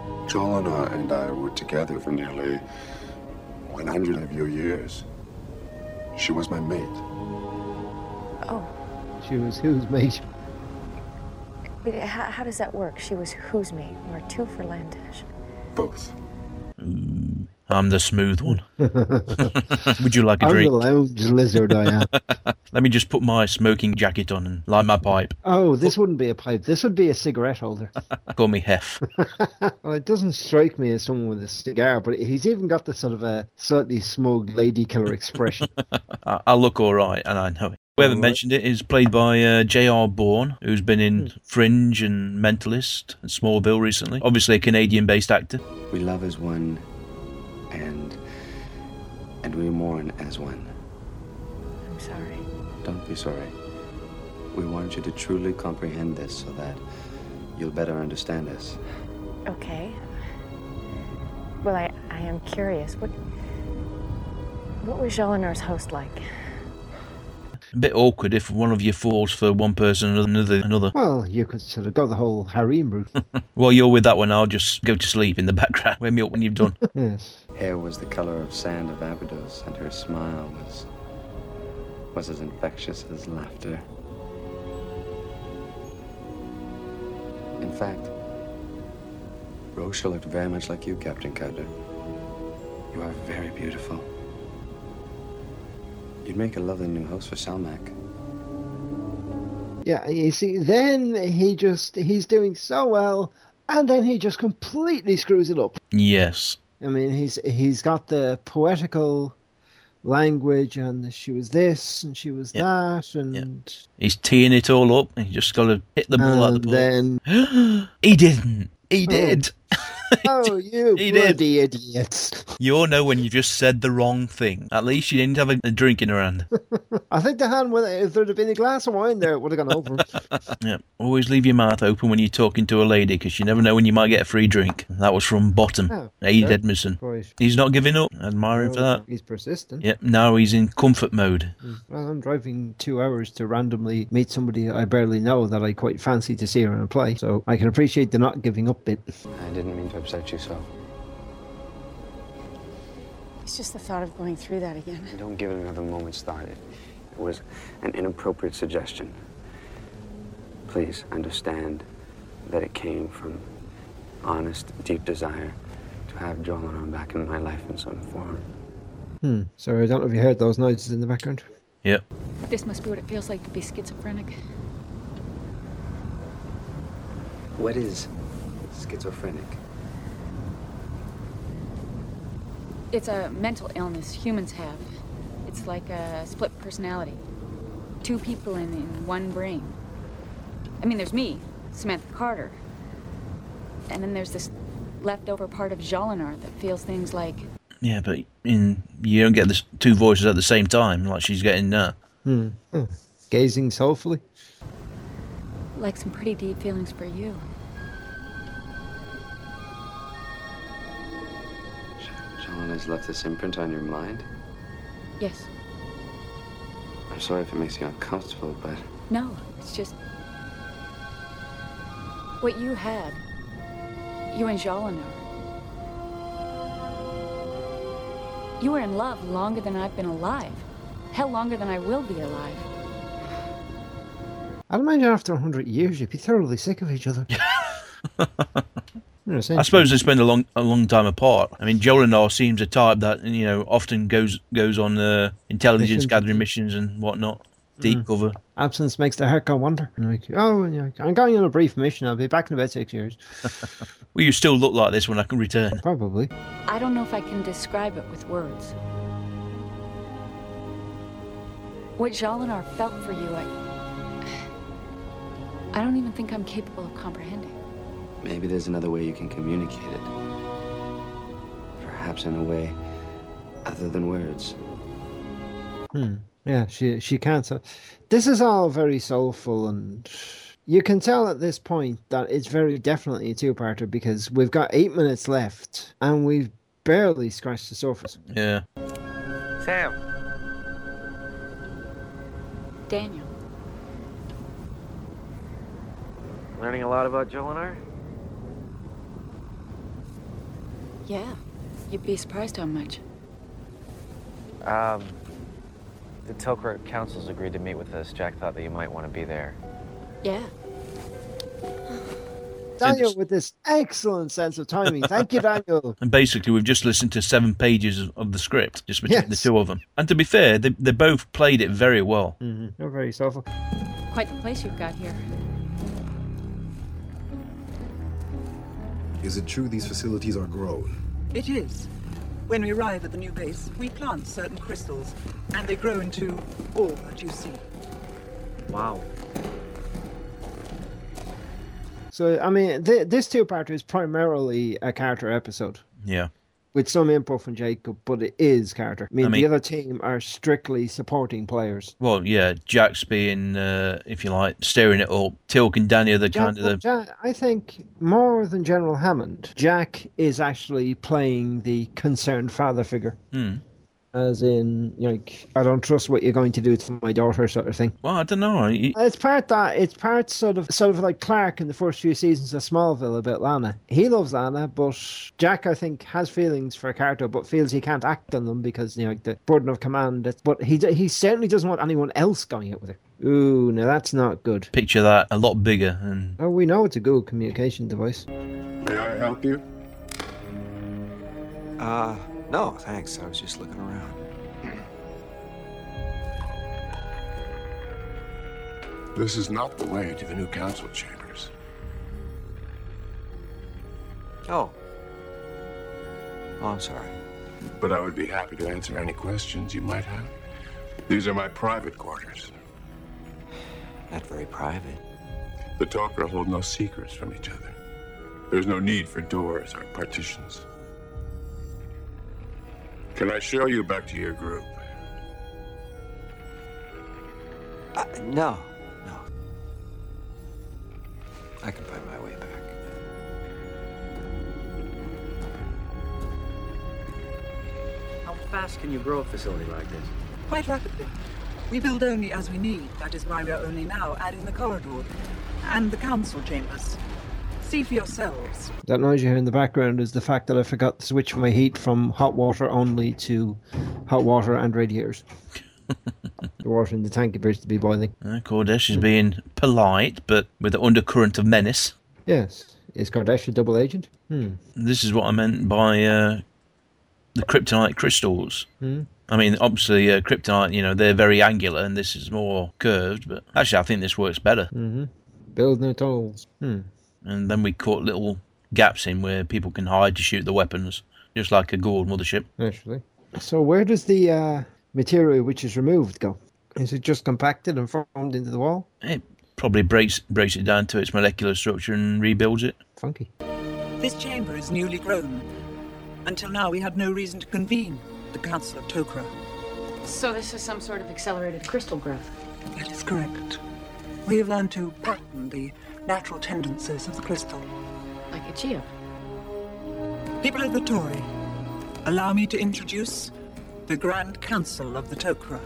Jolana and I were together for nearly one hundred of your years. She was my mate. Oh, She was whose mate? but how, how does that work? She was whose mate, or two for Landash? Both. I'm the smooth one. Would you like a I'm drink? the lounge lizard, I am. Let me just put my smoking jacket on and light my pipe. Oh, this wouldn't be a pipe. This would be a cigarette holder. Call me Hef. Well, it doesn't strike me as someone with a cigar, but he's even got the sort of a slightly smug lady killer expression. I, I look all right, and I know it. We haven't mentioned it. Is played by uh, J R Bourne, who's been in Fringe and Mentalist and Smallville recently. Obviously a Canadian-based actor. We love as one, and and we mourn as one. I'm sorry. Don't be sorry. We want you to truly comprehend this so that you'll better understand us. Okay. Well, I, I am curious. What what was Jolinar's host like? A bit awkward if one of you falls for one person and another another. Well, you could sort of go the whole harem route. While you're with that one, I'll just go to sleep in the background. Wake me up when you've done. Yes. Hair was the color of sand of Abydos, and her smile was was as infectious as laughter. In fact, Rosha looked very much like you, Captain Cutler. You are very beautiful. You'd make a lovely new host for Salmac. Yeah, you see, then he just, he's doing so well, and then he just completely screws it up. Yes. I mean, he's he's got the poetical language, and she was this, and she was Yep. that, and... He's teeing it all up. He's just got to hit the ball out the And ball. then... He didn't. He did. Oh, you He did. bloody idiots. You all know when you just said the wrong thing. At least she didn't have a, a drink in her hand. I think the hand, went, if there'd have been a glass of wine there, it would have gone over. Yeah. Always leave your mouth open when you're talking to a lady, because you never know when you might get a free drink. That was from Bottom. Oh, Aid okay. Edmondson. Right. He's not giving up. I admire him for that. He's persistent. Yep. Now he's in comfort mode. Well, I'm driving two hours to randomly meet somebody I barely know that I quite fancy to see her in a play, so I can appreciate the not giving up bit. I didn't mean to upset you so. It's just the thought of going through that again. Don't give it another moment's thought. It, it was an inappropriate suggestion. Please understand that it came from honest, deep desire to have Jolinar back in my life in some form. Hmm. Sorry, I don't know if you heard those noises in the background. Yep. This must be what it feels like to be schizophrenic. What is schizophrenic? It's a mental illness humans have. It's like a split personality. Two people in, in one brain. I mean, there's me, Samantha Carter. And then there's this leftover part of Jolinar that feels things like... Yeah, but in you don't get the s- two voices at the same time, like she's getting now. Hmm. Oh. Gazing soulfully. like some pretty deep feelings for you. John has left this imprint on your mind? Yes. I'm sorry if it makes you uncomfortable, but... No, it's just... what you had. You and Jolinar. You were in love longer than I've been alive. Hell, longer than I will be alive. I'd imagine after a hundred years you'd be thoroughly sick of each other. I suppose they spend a long a long time apart. I mean, Jolinar seems a type that, you know, often goes goes on uh, intelligence Missions. gathering missions and whatnot, deep Mm. cover. Absence makes the heart go wonder. And like, oh, yeah, I'm going on a brief mission. I'll be back in about six years. Well, you still look like this when I can return. Probably. I don't know if I can describe it with words. What Jolinar felt for you, I... I don't even think I'm capable of comprehending. Maybe there's another way you can communicate it. Perhaps in a way other than words. Hmm. Yeah, she she can't. So this is all very soulful, and you can tell at this point that it's very definitely a two-parter because we've got eight minutes left and we've barely scratched the surface. Yeah. Sam. Daniel. Learning a lot about Jolinar? Yeah. You'd be surprised how much. Um, the Tok'ra Council's agreed to meet with us. Jack thought that you might want to be there. Yeah. Daniel with this excellent sense of timing. Thank you, Daniel. And basically, we've just listened to seven pages of, of the script, just between Yes. the two of them. And to be fair, they, they both played it very well. Mm-hmm. You're very soulful. Quite the place you've got here. Is it true these facilities are grown? It is. When we arrive at the new base, we plant certain crystals, and they grow into all that you see. Wow. So, I mean, th- this two-parter is primarily a Carter episode. Yeah. With some input from Jacob, but it is Carter. I mean, I mean- the other team are strictly supporting players. Well, yeah, Jack's being, uh, if you like, steering it up. Tilk and Danny are the Jack, kind of the... Jack, I think more than General Hammond, Jack is actually playing the concerned father figure. Hmm. As in, like, I don't trust what you're going to do to my daughter, sort of thing. Well, I don't know. He- It's part that it's part sort of sort of like Clark in the first few seasons of Smallville about Lana. He loves Lana, but Jack, I think, has feelings for Carter, but feels he can't act on them because, you know, like the burden of command. That's, but he he certainly doesn't want anyone else going out with her. Ooh, now that's not good. Picture that a lot bigger. And Oh, we know it's a good communication device. May I help you? Uh, no, thanks. I was just looking around. This is not the way to the new council chambers. Oh. Oh, I'm sorry. But I would be happy to answer any questions you might have. These are my private quarters. Not very private. The Tok'ra hold no secrets from each other. There's no need for doors or partitions. Can I show you back to your group? Uh, no, no. I can find my way back. How fast can you grow a facility like this? Quite rapidly. We build only as we need. That is why we are only now adding the corridor and the council chambers. See for yourselves. That noise you hear in the background is the fact that I forgot to switch my heat from hot water only to hot water and radiators. The water in the tank appears to be boiling. uh, Cordesh is being polite, but with the undercurrent of menace. Yes. Is Kardash a double agent? Hmm. This is what I meant by uh, the kryptonite crystals. Hmm. I mean, obviously, uh, kryptonite, you know, they're very angular, and this is more curved, but actually, I think this works better. Mm-hmm. Build new tools. Hmm. And then we cut little gaps in where people can hide to shoot the weapons, just like a Gould mothership. Actually. So where does the uh, material which is removed go? Is it just compacted and formed into the wall? It probably breaks breaks it down to its molecular structure and rebuilds it. Funky. This chamber is newly grown. Until now, we had no reason to convene the Council of Tok'ra. So this is some sort of accelerated crystal growth. That is correct. We have learned to pattern the natural tendencies of the crystal. Like a geo. People of the Tory, allow me to introduce the Grand Council of the Tok'ra.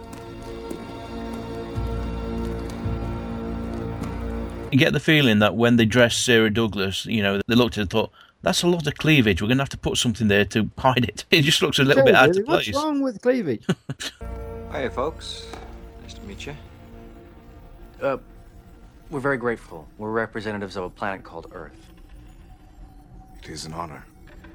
You get the feeling that when they dressed Sarah Douglas, you know, they looked at it and thought, that's a lot of cleavage. We're going to have to put something there to hide it. It just looks a little Hey, bit out really? of place. What's wrong with cleavage? Hi, folks. Nice to meet you. Uh, we're very grateful. We're representatives of a planet called Earth. It is an honor.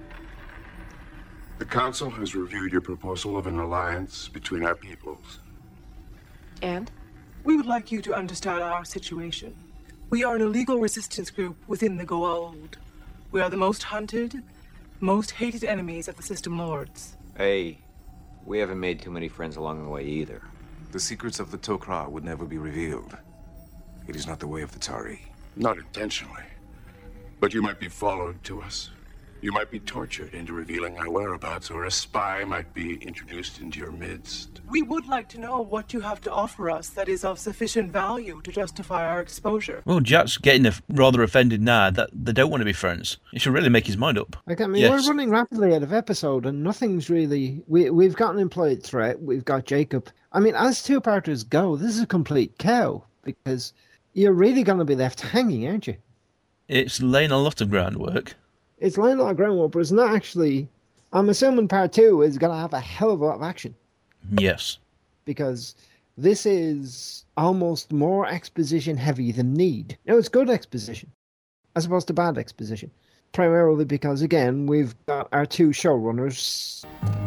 The council has reviewed your proposal of an alliance between our peoples. And? We would like you to understand our situation. We are an illegal resistance group within the Goa'uld. We are the most hunted, most hated enemies of the System Lords. Hey, we haven't made too many friends along the way either. The secrets of the Tok'ra would never be revealed. It is not the way of the Tari. Not intentionally. But you might be followed to us. You might be tortured into revealing our whereabouts, or a spy might be introduced into your midst. We would like to know what you have to offer us that is of sufficient value to justify our exposure. Well, Jack's getting a, rather offended now that they don't want to be friends. He should really make his mind up. Like, I mean, Yes. we're running rapidly out of episode, and nothing's really. We we've got an implied threat. We've got Jacob. I mean, as two parters go, this is a complete cow because you're really going to be left hanging, aren't you? It's laying a lot of groundwork. It's laying a lot of groundwork, but it's not actually I'm assuming part two is going to have a hell of a lot of action. Yes. Because this is almost more exposition heavy than need. Now, it's good exposition, as opposed to bad exposition. Primarily because, again, we've got our two showrunners.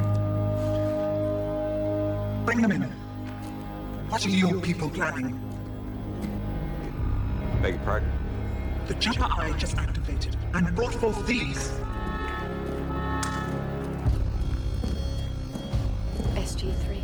Bring them in. What are you people planning? Beg your pardon? The chopper I just activated and brought forth these. S G three.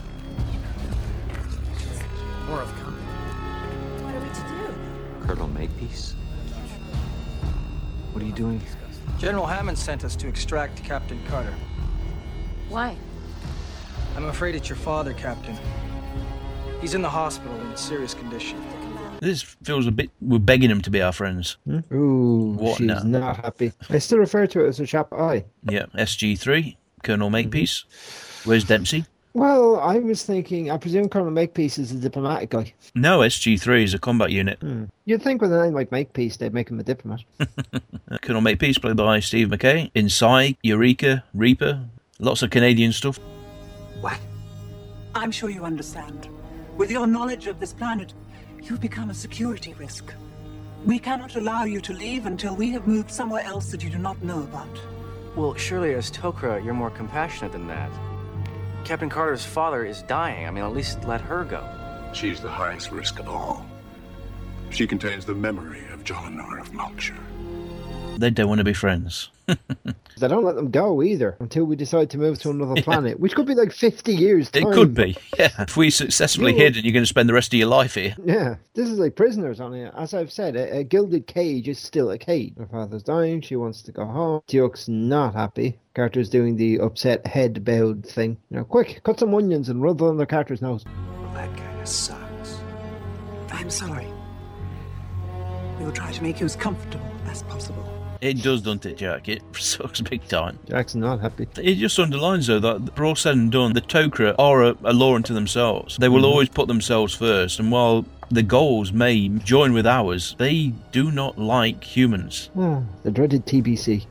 More have come. What are we to do? Colonel Makepeace? What are you doing? General Hammond sent us to extract Captain Carter. Why? I'm afraid it's your father, Captain. He's in the hospital in serious condition. This feels a bit... We're begging him to be our friends. Hmm? Ooh, What she's now? not happy. I still refer to it as a chopper eye. Yeah, S G three, Colonel Makepeace. Where's Dempsey? Well, I was thinking, I presume Colonel Makepeace is a diplomatic guy. No, S G three is a combat unit. Hmm. You'd think with a name like Makepeace, they'd make him a diplomat. Colonel Makepeace, played by Steve McKay. Inside, Eureka, Reaper, lots of Canadian stuff. What? I'm sure you understand. With your knowledge of this planet, you've become a security risk. We cannot allow you to leave until we have moved somewhere else that you do not know about. Well, surely as Tok'ra, you're more compassionate than that. Captain Carter's father is dying. I mean, at least let her go. She's the highest risk of all. She contains the memory of Jolinar of Malkshire. They don't want to be friends. They don't let them go either until we decide to move to another planet, which could be like fifty years. It time. could be, yeah. If we successfully No. hid and you're going to spend the rest of your life here. Yeah, this is like prisoners on it. As I've said, a, a gilded cage is still a cage. Her father's dying, she wants to go home. Teal'c's not happy. Carter's doing the upset head bowed thing. You know, quick, cut some onions and rub them under Carter's nose. Well, that kind of sucks. I'm sorry. We will try to make you as comfortable as possible. It does, doesn't it, Jack? It sucks big time. Jack's not happy. It just underlines, though, that for all said and done, the Tok'ra are a, a law unto themselves. They will Mhm. always put themselves first, and while the goals may join with ours, they do not like humans. Oh, the dreaded T B C.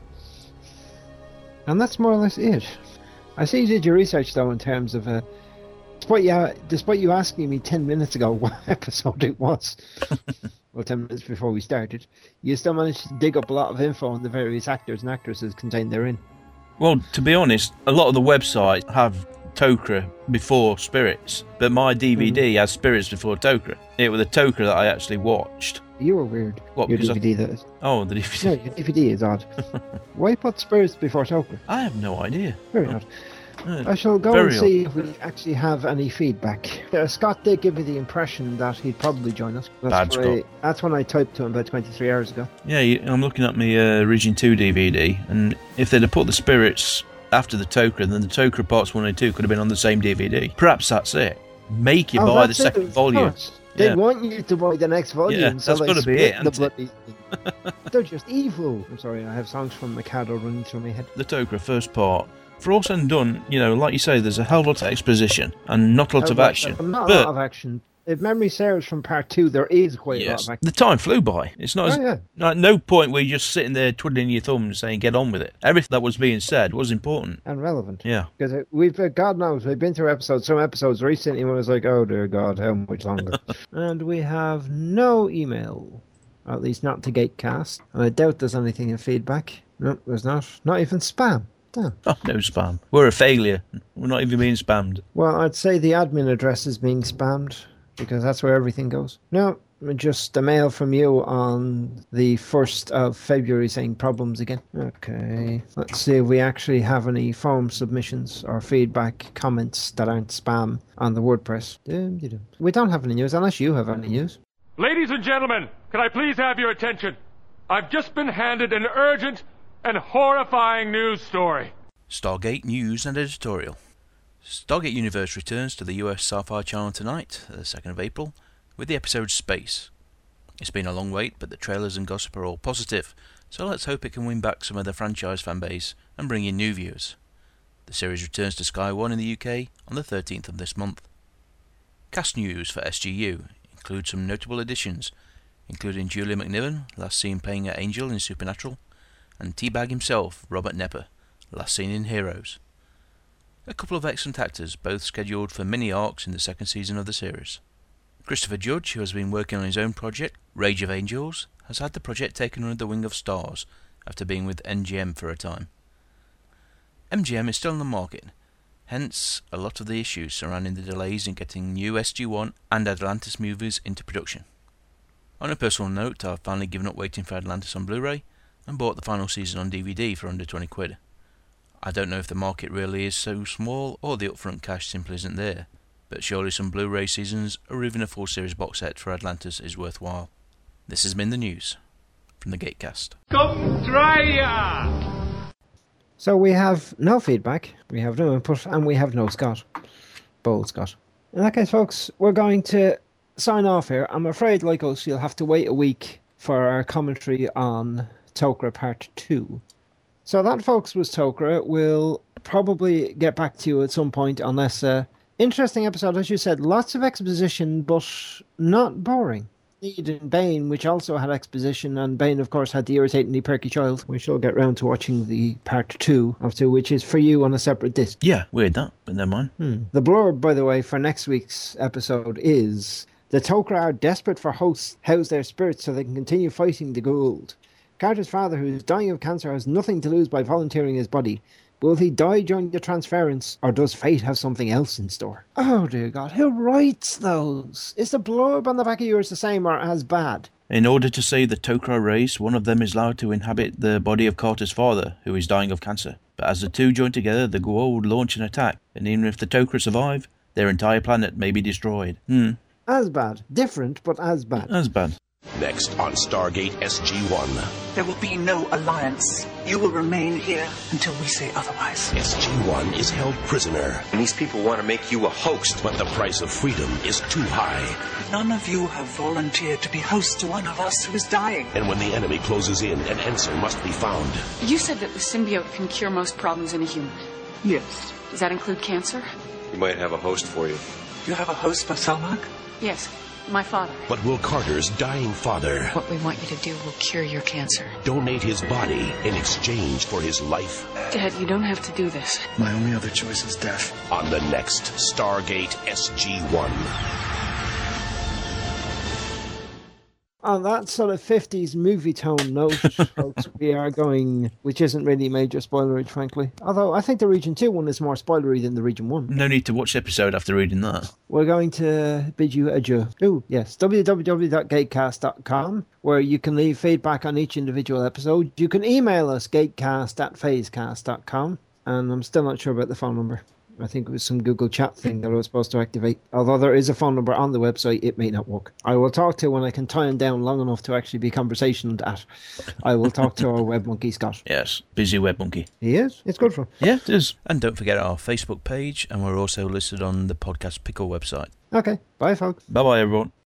And that's more or less it. I see you did your research, though, in terms of... Uh, despite, you, despite you asking me ten minutes ago what episode it was... well, ten minutes before we started, you still managed to dig up a lot of info on the various actors and actresses contained therein. Well, to be honest, a lot of the websites have Tok'ra before Spirits, but my D V D Mm. has Spirits before Tok'ra. It was the Tok'ra that I actually watched. You were weird. What, your because D V D, I... that is. Oh, the D V D. No, your D V D is odd. Why put Spirits before Tok'ra? I have no idea. Very odd. Uh, I shall go very and see if we actually have any feedback. Uh, Scott did give me the impression that he'd probably join us. That's, Bad when I, Scott. that's when I typed to him about twenty-three hours ago. Yeah, you- I'm looking at my uh, Region two D V D, and if they'd have put the Spirits after the Tok'ra, then the Tok'ra Parts one and two could have been on the same D V D. Perhaps that's it. Make you Oh, buy the that's it, second of volume. course. They Yeah. want you to buy the next volume, Yeah, so that's they gotta be split it, the hasn't bloody... They're just evil. I'm sorry, I have songs from Mikado running through my head. The Tok'ra first part. For all said and done, you know, like you say, there's a hell of a lot of exposition and not a lot of Uh, action. Not a but lot of action. If memory serves from part two, there is quite a lot yes, of action. the time flew by. It's not. Oh, as, yeah. At no point were you just sitting there twiddling your thumbs saying, "Get on with it." Everything that was being said was important and relevant. Yeah. Because we've, uh, God knows, we've been through episodes, some episodes recently when it's like, oh dear God, how much longer? And we have no email, or at least not to Gatecast. And I doubt there's anything in feedback. No, there's not. Not even spam. Damn. Oh, no spam. We're a failure. We're not even being spammed. Well, I'd say the admin address is being spammed, because that's where everything goes. No, just a mail from you on the first of February saying problems again. Okay, let's see if we actually have any form submissions or feedback comments that aren't spam on the WordPress. Dum-de-dum. We don't have any news, unless you have any news. Ladies and gentlemen, can I please have your attention? I've just been handed an urgent and horrifying news story. Stargate News and Editorial. Stargate Universe returns to the U S Sci-Fi Channel tonight, the second of April, with the episode Space. It's been a long wait, but the trailers and gossip are all positive, so let's hope it can win back some of the franchise fanbase and bring in new viewers. The series returns to Sky One in the U K on the thirteenth of this month. Cast news for S G U includes some notable additions, including Julia McNiven, last seen playing an angel in Supernatural, and T-Bag himself, Robert Nepper, last seen in Heroes. A couple of excellent actors, both scheduled for mini arcs in the second season of the series. Christopher Judge, who has been working on his own project, Rage of Angels, has had the project taken under the wing of Stars after being with M G M for a time. M G M is still on the market, hence a lot of the issues surrounding the delays in getting new S G one and Atlantis movies into production. On a personal note, I've finally given up waiting for Atlantis on Blu-ray and bought the final season on D V D for under twenty quid. I don't know if the market really is so small or the upfront cash simply isn't there, but surely some Blu-ray seasons or even a full series box set for Atlantis is worthwhile. This has been the news from the Gatecast. Come try ya! So we have no feedback, we have no input, and we have no Scott. Bold Scott. In that case, folks, we're going to sign off here. I'm afraid, like us, you'll have to wait a week for our commentary on Tok'ra Part two. So that, folks, was Tok'ra. We'll probably get back to you at some point on this uh, interesting episode. As you said, lots of exposition, but not boring. Need in Bane, which also had exposition, and Bane, of course, had the irritatingly perky child. We shall get round to watching the part two of two, which is for you on a separate disc. Yeah, weird that, but never mind. Hmm. The blurb, by the way, for next week's episode is: the Tok'ra are desperate for hosts to house their spirits so they can continue fighting the Goa'uld. Carter's father, who is dying of cancer, has nothing to lose by volunteering his body. Will he die during the transference, or does fate have something else in store? Oh dear God, who writes those? Is the blurb on the back of yours the same or as bad? In order to save the Tok'ra race, one of them is allowed to inhabit the body of Carter's father, who is dying of cancer. But as the two join together, the Goa'uld launch an attack, and even if the Tok'ra survive, their entire planet may be destroyed. Hmm. As bad. Different, but as bad. As bad. Next on Stargate S G one. There will be no alliance. You will remain here until we say otherwise. S G one is held prisoner. And these people want to make you a host. But the price of freedom is too high. None of you have volunteered to be host to one of us who is dying. And when the enemy closes in, an answer must be found. You said that the symbiote can cure most problems in a human. Yes. Does that include cancer? We might have a host for you. You have a host for Selmak? Yes, my father. But will Carter's dying father... What we want you to do will cure your cancer. ...donate his body in exchange for his life? Dad, you don't have to do this. My only other choice is death. On the next Stargate S G one. On that sort of fifties movie tone note, folks, we are going, which isn't really major spoilerage, frankly. Although I think the Region two one is more spoilery than the Region one. No need to watch the episode after reading that. We're going to bid you adieu. Oh, yes, w w w dot gatecast dot com, where you can leave feedback on each individual episode. You can email us, gatecast at phasecast dot com, and I'm still not sure about the phone number. I think it was some Google chat thing that I was supposed to activate. Although there is a phone number on the website, it may not work. I will talk to when I can tie him down long enough to actually be conversational at. I will talk to our web monkey, Scott. Yes, busy web monkey. He is. It's good for him. Yeah, it is. And don't forget our Facebook page, and we're also listed on the Podcast Pickle website. Okay. Bye, folks. Bye-bye, everyone.